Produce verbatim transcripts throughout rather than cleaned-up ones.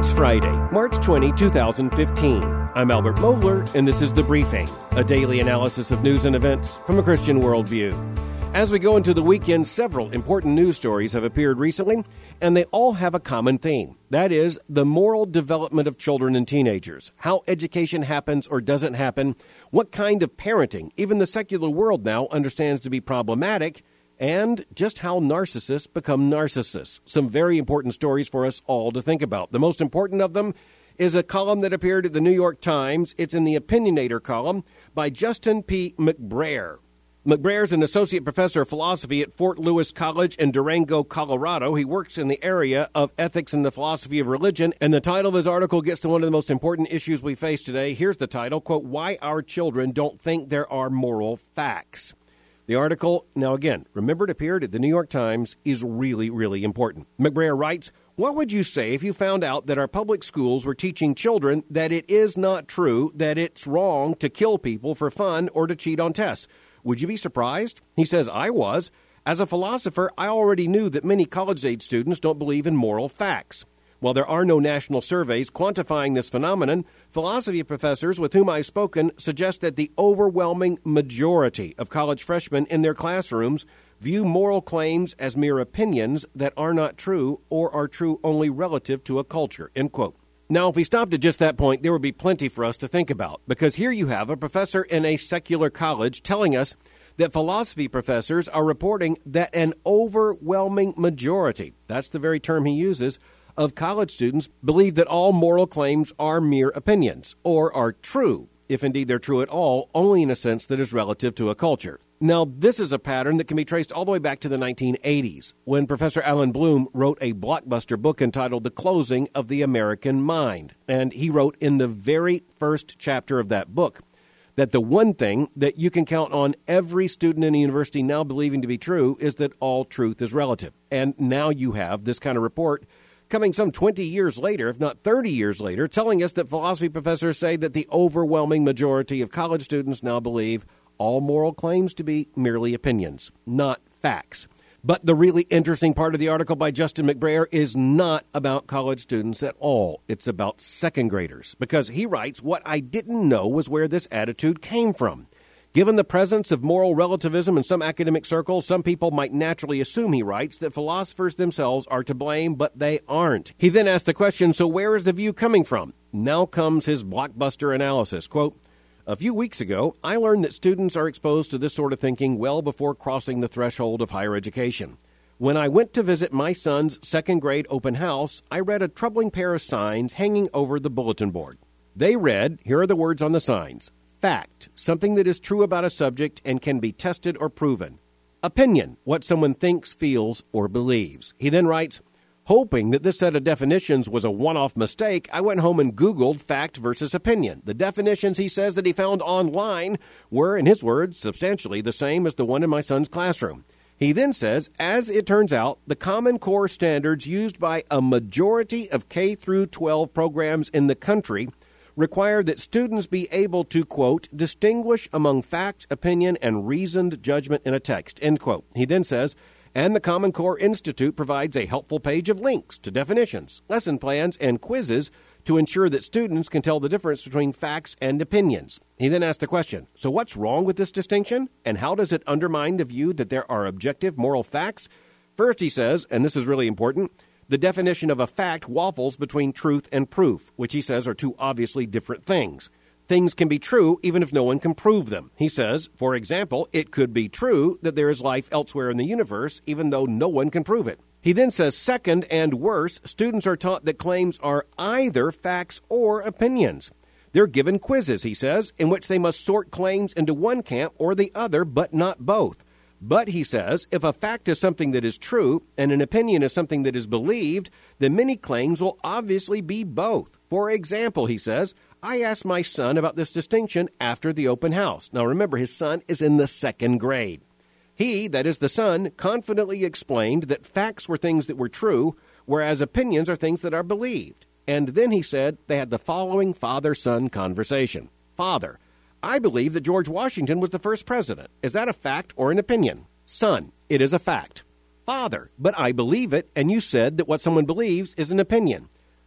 It's Friday, March twentieth, twenty fifteen. I'm Albert Mohler, and this is The Briefing, a daily analysis of news and events from a Christian worldview. As we go into the weekend, several important news stories have appeared recently, and they all have a common theme. That is, the moral development of children and teenagers, how education happens or doesn't happen, what kind of parenting even the secular world now understands to be problematic, and just how narcissists become narcissists. Some very important stories for us all to think about. The most important of them is a column that appeared at the New York Times. It's in the Opinionator column by Justin P. McBrayer. McBrayer is an associate professor of philosophy at Fort Lewis College in Durango, Colorado. He works in the area of ethics and the philosophy of religion, and the title of his article gets to one of the most important issues we face today. Here's the title, quote, "Why Our Children Don't Think There Are Moral Facts." The article, now again, remember it appeared at the New York Times, is really, really important. McBrayer writes, "What would you say if you found out that our public schools were teaching children that it is not true, that it's wrong to kill people for fun or to cheat on tests? Would you be surprised?" He says, "I was. As a philosopher, I already knew that many college-age students don't believe in moral facts. While there are no national surveys quantifying this phenomenon, philosophy professors with whom I've spoken suggest that the overwhelming majority of college freshmen in their classrooms view moral claims as mere opinions that are not true or are true only relative to a culture," end quote. Now, if we stopped at just that point, there would be plenty for us to think about, because here you have a professor in a secular college telling us that philosophy professors are reporting that an overwhelming majority, that's the very term he uses, of college students believe that all moral claims are mere opinions, or are true, if indeed they're true at all, only in a sense that is relative to a culture. Now, this is a pattern that can be traced all the way back to the nineteen eighties, when Professor Alan Bloom wrote a blockbuster book entitled The Closing of the American Mind. And he wrote in the very first chapter of that book that the one thing that you can count on every student in a university now believing to be true is that all truth is relative. And now you have this kind of report coming some twenty years later, if not thirty years later, telling us that philosophy professors say that the overwhelming majority of college students now believe all moral claims to be merely opinions, not facts. But the really interesting part of the article by Justin McBrayer is not about college students at all. It's about second graders, because he writes, "What I didn't know was where this attitude came from. Given the presence of moral relativism in some academic circles, some people might naturally assume," he writes, "that philosophers themselves are to blame, but they aren't." He then asks the question, so where is the view coming from? Now comes his blockbuster analysis, quote, "A few weeks ago, I learned that students are exposed to this sort of thinking well before crossing the threshold of higher education. When I went to visit my son's second grade open house, I read a troubling pair of signs hanging over the bulletin board. They read, here are the words on the signs: fact, something that is true about a subject and can be tested or proven. Opinion, what someone thinks, feels, or believes." He then writes, "Hoping that this set of definitions was a one-off mistake, I went home and Googled fact versus opinion. The definitions he says that he found online were, in his words, substantially the same as the one in my son's classroom. He then says, as it turns out, the Common Core standards used by a majority of K through twelve programs in the country require that students be able to, quote, distinguish among fact, opinion, and reasoned judgment in a text," end quote. He then says, "And the Common Core Institute provides a helpful page of links to definitions, lesson plans, and quizzes to ensure that students can tell the difference between facts and opinions." He then asks the question, so what's wrong with this distinction? And how does it undermine the view that there are objective moral facts? First, he says, and this is really important, the definition of a fact waffles between truth and proof, which he says are two obviously different things. Things can be true even if no one can prove them. He says, for example, it could be true that there is life elsewhere in the universe, even though no one can prove it. He then says, second and worse, students are taught that claims are either facts or opinions. They're given quizzes, he says, in which they must sort claims into one camp or the other, but not both. But, he says, if a fact is something that is true and an opinion is something that is believed, then many claims will obviously be both. For example, he says, I asked my son about this distinction after the open house. Now remember, his son is in the second grade. He, that is the son, confidently explained that facts were things that were true, whereas opinions are things that are believed. And then he said they had the following father-son conversation. Father, I believe that George Washington was the first president. Is that a fact or an opinion? Son, it is a fact. Father, but I believe it, and you said that what someone believes is an opinion.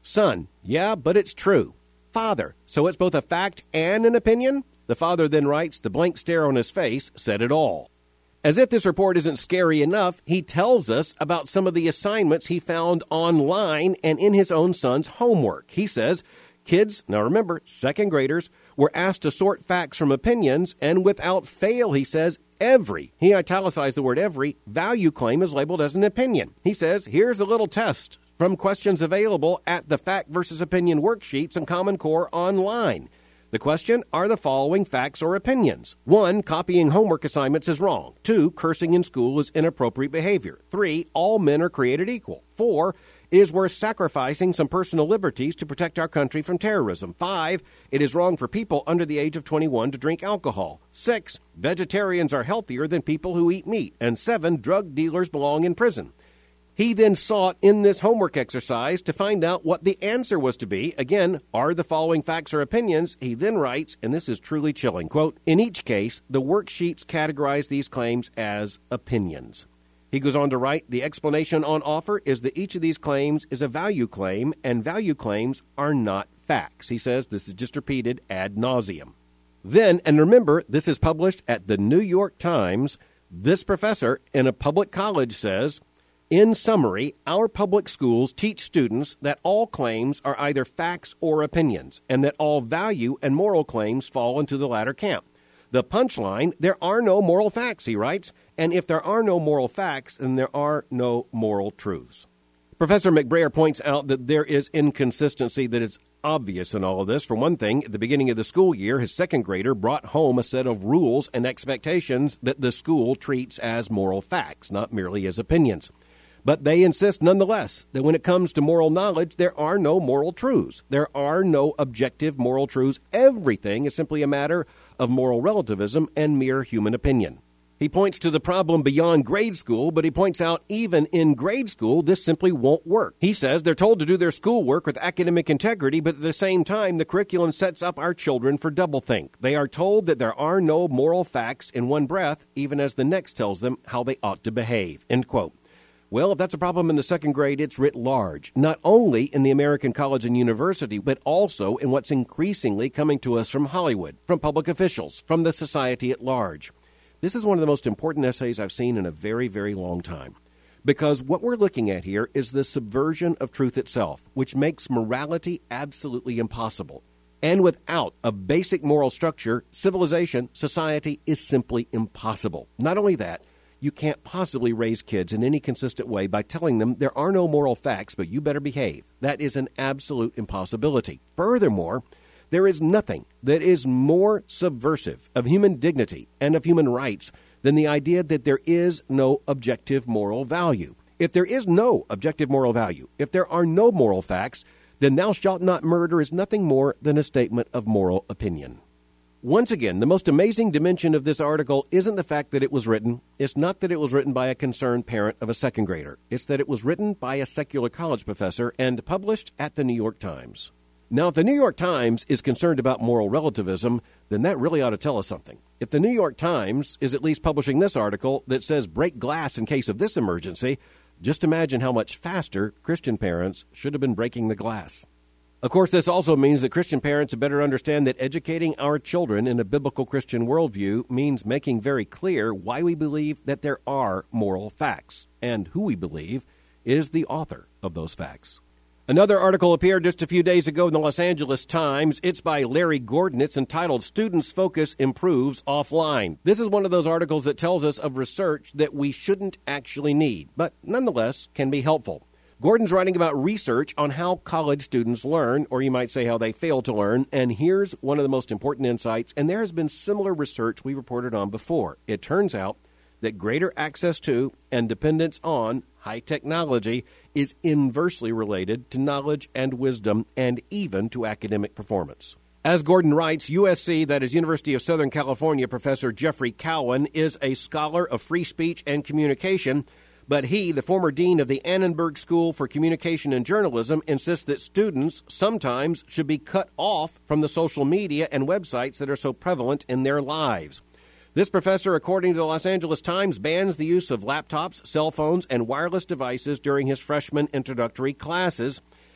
Son, yeah, but it's true. Father, so it's both a fact and an opinion? The father then writes, the blank stare on his face said it all. As if this report isn't scary enough, he tells us about some of the assignments he found online and in his own son's homework. He says, kids, now remember, second graders, were asked to sort facts from opinions, and without fail, he says, every, he italicized the word every, value claim is labeled as an opinion. He says, here's a little test from questions available at the Fact versus Opinion worksheets and Common Core online. The question, are the following facts or opinions? One, copying homework assignments is wrong. Two, cursing in school is inappropriate behavior. Three, all men are created equal. Four, it is worth sacrificing some personal liberties to protect our country from terrorism. Five, it is wrong for people under the age of twenty-one to drink alcohol. Six, vegetarians are healthier than people who eat meat. And seven, drug dealers belong in prison. He then sought in this homework exercise to find out what the answer was to be. Again, are the following facts or opinions? He then writes, and this is truly chilling, quote, in each case, the worksheets categorize these claims as opinions. He goes on to write, the explanation on offer is that each of these claims is a value claim, and value claims are not facts. He says this is just repeated ad nauseum. Then, and remember, this is published at the New York Times, this professor in a public college says, in summary, our public schools teach students that all claims are either facts or opinions, and that all value and moral claims fall into the latter camp. The punchline, there are no moral facts, he writes, and if there are no moral facts, then there are no moral truths. Professor McBrayer points out that there is inconsistency that is obvious in all of this. For one thing, at the beginning of the school year, his second grader brought home a set of rules and expectations that the school treats as moral facts, not merely as opinions. But they insist nonetheless that when it comes to moral knowledge, there are no moral truths. There are no objective moral truths. Everything is simply a matter of moral relativism and mere human opinion. He points to the problem beyond grade school, but he points out even in grade school, this simply won't work. He says they're told to do their schoolwork with academic integrity, but at the same time, the curriculum sets up our children for doublethink. They are told that there are no moral facts in one breath, even as the next tells them how they ought to behave. End quote. Well, if that's a problem in the second grade, it's writ large, not only in the American college and university, but also in what's increasingly coming to us from Hollywood, from public officials, from the society at large. This is one of the most important essays I've seen in a very, very long time, because what we're looking at here is the subversion of truth itself, which makes morality absolutely impossible. And without a basic moral structure, civilization, society is simply impossible. Not only that, you can't possibly raise kids in any consistent way by telling them there are no moral facts, but you better behave. That is an absolute impossibility. Furthermore, there is nothing that is more subversive of human dignity and of human rights than the idea that there is no objective moral value. If there is no objective moral value, if there are no moral facts, then thou shalt not murder is nothing more than a statement of moral opinion. Once again, the most amazing dimension of this article isn't the fact that it was written. It's not that it was written by a concerned parent of a second grader. It's that it was written by a secular college professor and published at the New York Times. Now, if the New York Times is concerned about moral relativism, then that really ought to tell us something. If the New York Times is at least publishing this article that says break glass in case of this emergency, just imagine how much faster Christian parents should have been breaking the glass. Of course, this also means that Christian parents had better understand that educating our children in a biblical Christian worldview means making very clear why we believe that there are moral facts and who we believe is the author of those facts. Another article appeared just a few days ago in the Los Angeles Times. It's by Larry Gordon. It's entitled, Students' Focus Improves Offline. This is one of those articles that tells us of research that we shouldn't actually need, but nonetheless can be helpful. Gordon's writing about research on how college students learn, or you might say how they fail to learn, and here's one of the most important insights, and there has been similar research we reported on before. It turns out that greater access to and dependence on high technology is inversely related to knowledge and wisdom and even to academic performance. As Gordon writes, U S C, that is University of Southern California, Professor Jeffrey Cowan, is a scholar of free speech and communication, but he, the former dean of the Annenberg School for Communication and Journalism, insists that students sometimes should be cut off from the social media and websites that are so prevalent in their lives. This professor, according to the Los Angeles Times, bans the use of laptops, cell phones, and wireless devices during his freshman introductory classes.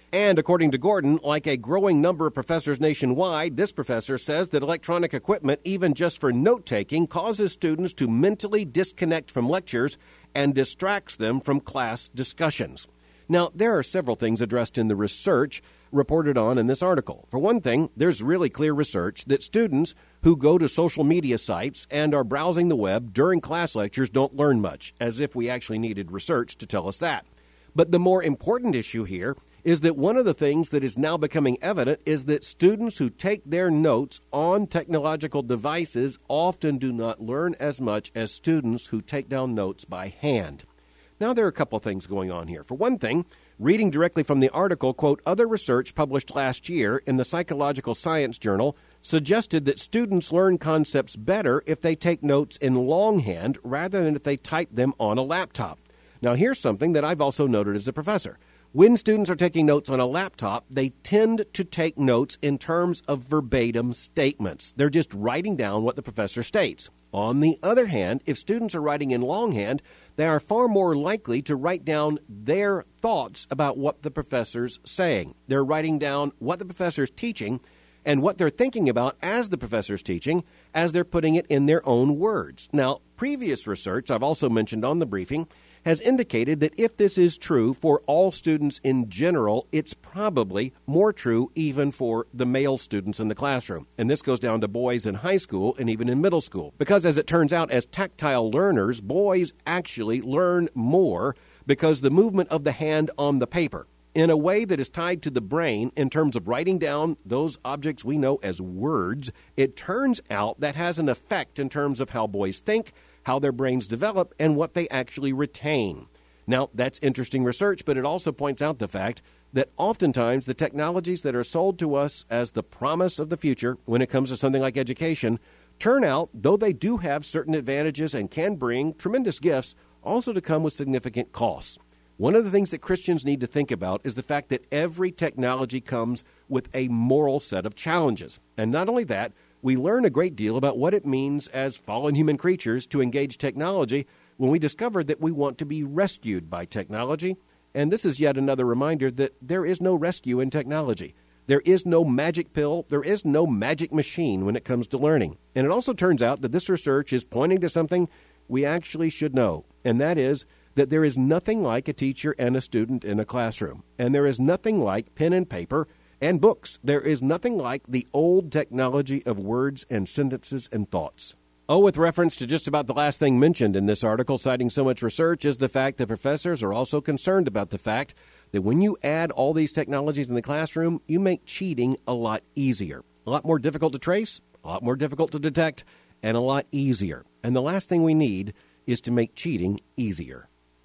And according to Gordon, like a growing number of professors nationwide, this professor says that electronic equipment, even just for note-taking, causes students to mentally disconnect from lectures and distracts them from class discussions. Now, there are several things addressed in the research reported on in this article. For one thing, there's really clear research that students who go to social media sites and are browsing the web during class lectures don't learn much, as if we actually needed research to tell us that. But the more important issue here is that one of the things that is now becoming evident is that students who take their notes on technological devices often do not learn as much as students who take down notes by hand. Now, there are a couple of things going on here. For one thing, reading directly from the article, quote, other research published last year in the Psychological Science Journal suggested that students learn concepts better if they take notes in longhand rather than if they type them on a laptop. Now, here's something that I've also noted as a professor. When students are taking notes on a laptop, they tend to take notes in terms of verbatim statements. They're just writing down what the professor states. On the other hand, if students are writing in longhand, they are far more likely to write down their thoughts about what the professor's saying. They're writing down what the professor's teaching and what they're thinking about as the professor's teaching, as they're putting it in their own words. Now, previous research I've also mentioned on the briefing has indicated that if this is true for all students in general, it's probably more true even for the male students in the classroom. And this goes down to boys in high school and even in middle school. Because as it turns out, as tactile learners, boys actually learn more because the movement of the hand on the paper, in a way that is tied to the brain in terms of writing down those objects we know as words, it turns out that has an effect in terms of how boys think, how their brains develop, and what they actually retain. Now, that's interesting research, but it also points out the fact that oftentimes the technologies that are sold to us as the promise of the future when it comes to something like education turn out, though they do have certain advantages and can bring tremendous gifts, also to come with significant costs. One of the things that Christians need to think about is the fact that every technology comes with a moral set of challenges. And not only that, we learn a great deal about what it means as fallen human creatures to engage technology when we discover that we want to be rescued by technology. And this is yet another reminder that there is no rescue in technology. There is no magic pill. There is no magic machine when it comes to learning. And it also turns out that this research is pointing to something we actually should know, and that is that there is nothing like a teacher and a student in a classroom. And there is nothing like pen and paper and books. There is nothing like the old technology of words and sentences and thoughts. Oh, with reference to just about the last thing mentioned in this article, citing so much research, is the fact that professors are also concerned about the fact that when you add all these technologies in the classroom, you make cheating a lot easier. A lot more difficult to trace, a lot more difficult to detect, and a lot easier. And the last thing we need is to make cheating easier.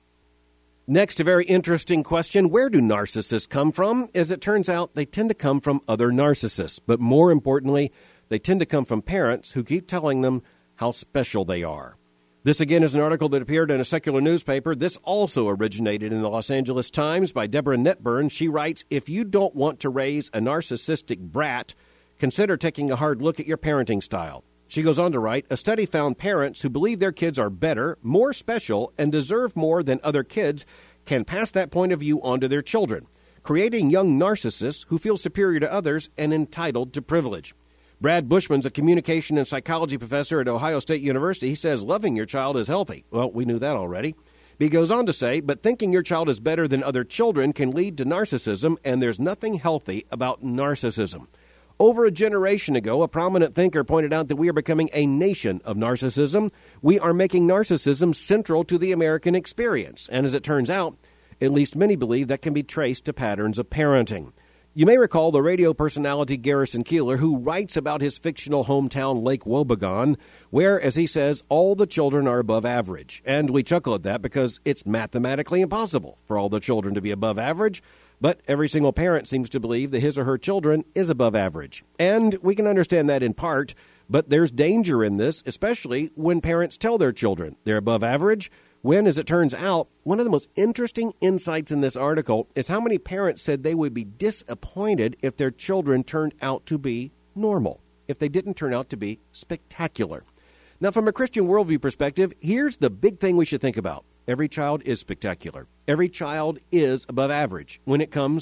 Next, a very interesting question. Where do narcissists come from? As it turns out, they tend to come from other narcissists. But more importantly, they tend to come from parents who keep telling them how special they are. This, again, is an article that appeared in a secular newspaper. This also originated in the Los Angeles Times by Deborah Netburn. She writes, if you don't want to raise a narcissistic brat, consider taking a hard look at your parenting style. She goes on to write, a study found parents who believe their kids are better, more special, and deserve more than other kids can pass that point of view on to their children, creating young narcissists who feel superior to others and entitled to privilege. Brad Bushman's a communication and psychology professor at Ohio State University. He says loving your child is healthy. Well, we knew that already. He goes on to say, but thinking your child is better than other children can lead to narcissism, and there's nothing healthy about narcissism. Over a generation ago, a prominent thinker pointed out that we are becoming a nation of narcissism. We are making narcissism central to the American experience. And as it turns out, at least many believe that can be traced to patterns of parenting. You may recall the radio personality Garrison Keillor, who writes about his fictional hometown Lake Wobegon, where, as he says, all the children are above average. And we chuckle at that because it's mathematically impossible for all the children to be above average. But every single parent seems to believe that his or her children is above average. And we can understand that in part, but there's danger in this, especially when parents tell their children they're above average, when, as it turns out, one of the most interesting insights in this article is how many parents said they would be disappointed if their children turned out to be normal, if they didn't turn out to be spectacular. Now, from a Christian worldview perspective, here's the big thing we should think about. Every child is spectacular. Every child is above average when it comes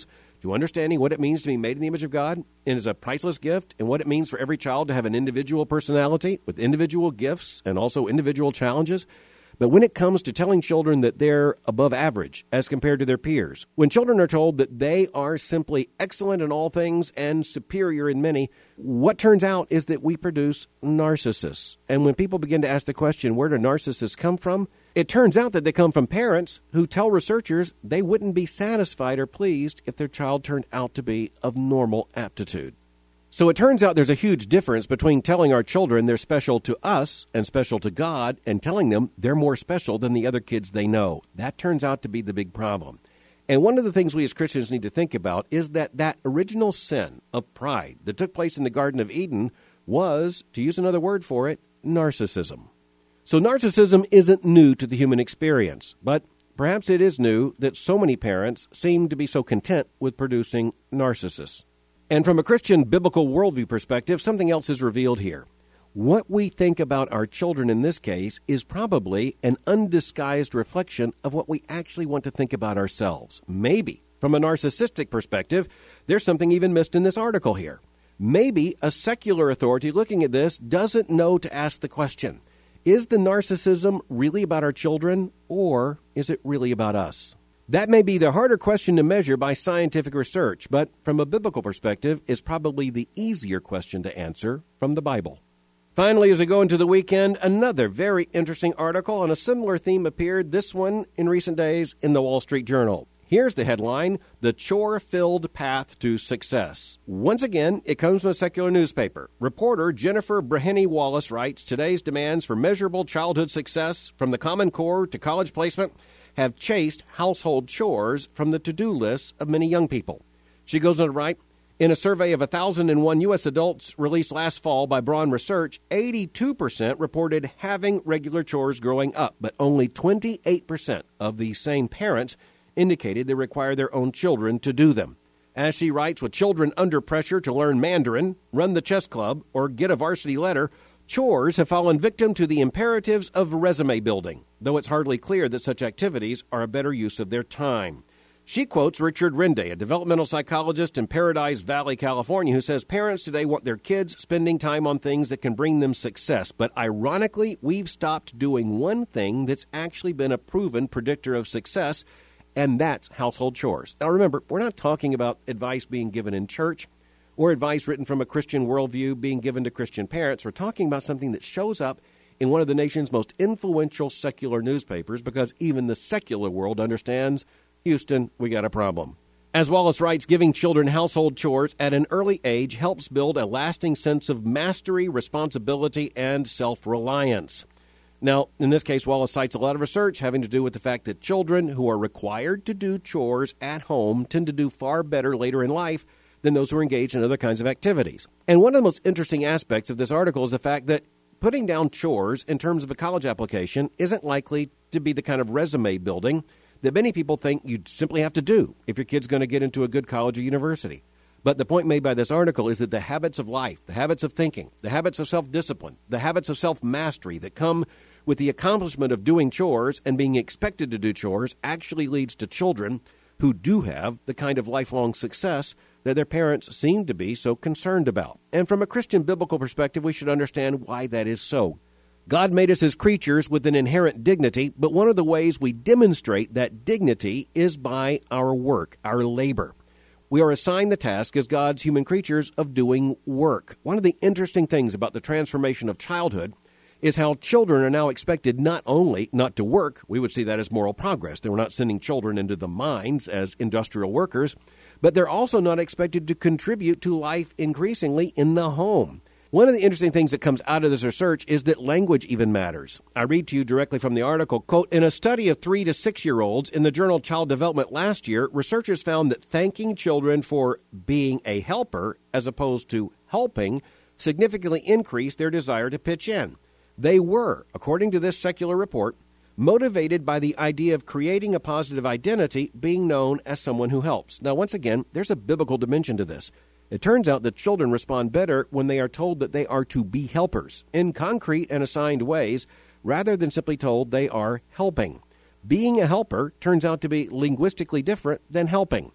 to understanding what it means to be made in the image of God and is a priceless gift, and what it means for every child to have an individual personality with individual gifts and also individual challenges. But when it comes to telling children that they're above average as compared to their peers, when children are told that they are simply excellent in all things and superior in many, what turns out is that we produce narcissists. And when people begin to ask the question, where do narcissists come from? It turns out that they come from parents who tell researchers they wouldn't be satisfied or pleased if their child turned out to be of normal aptitude. So it turns out there's a huge difference between telling our children they're special to us and special to God and telling them they're more special than the other kids they know. That turns out to be the big problem. And one of the things we as Christians need to think about is that that original sin of pride that took place in the Garden of Eden was, to use another word for it, narcissism. So narcissism isn't new to the human experience, but perhaps it is new that so many parents seem to be so content with producing narcissists. And from a Christian biblical worldview perspective, something else is revealed here. What we think about our children in this case is probably an undisguised reflection of what we actually want to think about ourselves. Maybe, from a narcissistic perspective, there's something even missed in this article here. Maybe a secular authority looking at this doesn't know to ask the question, is the narcissism really about our children, or is it really about us? That may be the harder question to measure by scientific research, but from a biblical perspective is probably the easier question to answer from the Bible. Finally, as we go into the weekend, another very interesting article on a similar theme appeared, this one in recent days, in the Wall Street Journal. Here's the headline, The Chore-Filled Path to Success. Once again, it comes from a secular newspaper. Reporter Jennifer Breheny Wallace writes, today's demands for measurable childhood success, from the Common Core to college placement, have chased household chores from the to-do lists of many young people. She goes on to write, in a survey of one thousand one U S adults released last fall by Braun Research, eighty-two percent reported having regular chores growing up, but only twenty-eight percent of these same parents indicated they require their own children to do them. As she writes, with children under pressure to learn Mandarin, run the chess club, or get a varsity letter, chores have fallen victim to the imperatives of resume building, though it's hardly clear that such activities are a better use of their time. She quotes Richard Rende, a developmental psychologist in Paradise Valley, California, who says parents today want their kids spending time on things that can bring them success. But ironically, we've stopped doing one thing that's actually been a proven predictor of success, and that's household chores. Now remember, we're not talking about advice being given in church or advice written from a Christian worldview being given to Christian parents. We're talking about something that shows up in one of the nation's most influential secular newspapers, because even the secular world understands, Houston, we got a problem. As Wallace writes, giving children household chores at an early age helps build a lasting sense of mastery, responsibility, and self-reliance. Now, in this case, Wallace cites a lot of research having to do with the fact that children who are required to do chores at home tend to do far better later in life than those who are engaged in other kinds of activities. And one of the most interesting aspects of this article is the fact that putting down chores in terms of a college application isn't likely to be the kind of resume building that many people think you simply have to do if your kid's going to get into a good college or university. But the point made by this article is that the habits of life, the habits of thinking, the habits of self-discipline, the habits of self-mastery that come with the accomplishment of doing chores and being expected to do chores actually leads to children who do have the kind of lifelong success that their parents seem to be so concerned about. And from a Christian biblical perspective, we should understand why that is so. God made us as creatures with an inherent dignity, but one of the ways we demonstrate that dignity is by our work, our labor. We are assigned the task as God's human creatures of doing work. One of the interesting things about the transformation of childhood is how children are now expected not only not to work, we would see that as moral progress. They were not sending children into the mines as industrial workers, but they're also not expected to contribute to life increasingly in the home. One of the interesting things that comes out of this research is that language even matters. I read to you directly from the article, quote, in a study of three to six-year-olds in the journal Child Development last year, researchers found that thanking children for being a helper as opposed to helping significantly increased their desire to pitch in. They were, according to this secular report, motivated by the idea of creating a positive identity, being known as someone who helps. Now, once again, there's a biblical dimension to this. It turns out that children respond better when they are told that they are to be helpers in concrete and assigned ways, rather than simply told they are helping. Being a helper turns out to be linguistically different than helping.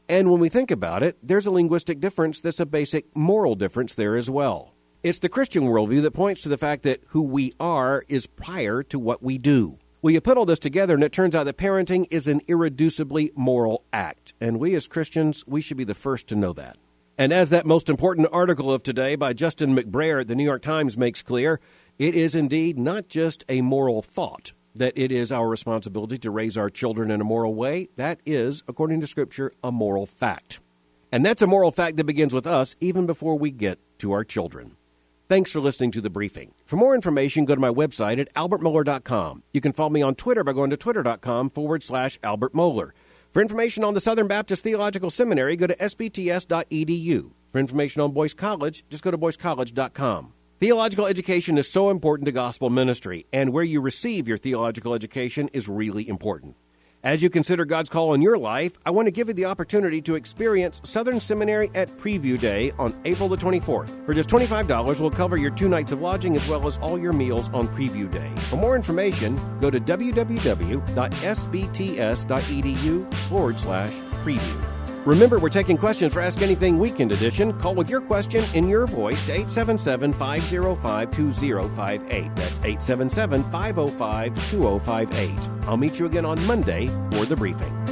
And when we think about it, there's a linguistic difference that's a basic moral difference there as well. It's the Christian worldview that points to the fact that who we are is prior to what we do. Well, you put all this together, and it turns out that parenting is an irreducibly moral act. And we as Christians, we should be the first to know that. And as that most important article of today by Justin McBrayer at the New York Times makes clear, it is indeed not just a moral thought that it is our responsibility to raise our children in a moral way. That is, according to Scripture, a moral fact. And that's a moral fact that begins with us even before we get to our children. Thanks for listening to The Briefing. For more information, go to my website at albert mohler dot com. You can follow me on Twitter by going to twitter.com forward slash Albert Mohler. For information on the Southern Baptist Theological Seminary, go to s b t s dot e d u. For information on Boyce College, just go to boyce college dot com. Theological education is so important to gospel ministry, and where you receive your theological education is really important. As you consider God's call on your life, I want to give you the opportunity to experience Southern Seminary at Preview Day on April the twenty-fourth. For just twenty-five dollars, we'll cover your two nights of lodging as well as all your meals on Preview Day. For more information, go to w w w dot s b t s dot e d u forward slash preview. Remember, we're taking questions for Ask Anything Weekend Edition. Call with your question in your voice to eight seven seven, five zero five, two zero five eight. That's eight seven seven, five zero five, two zero five eight. I'll meet you again on Monday for The Briefing.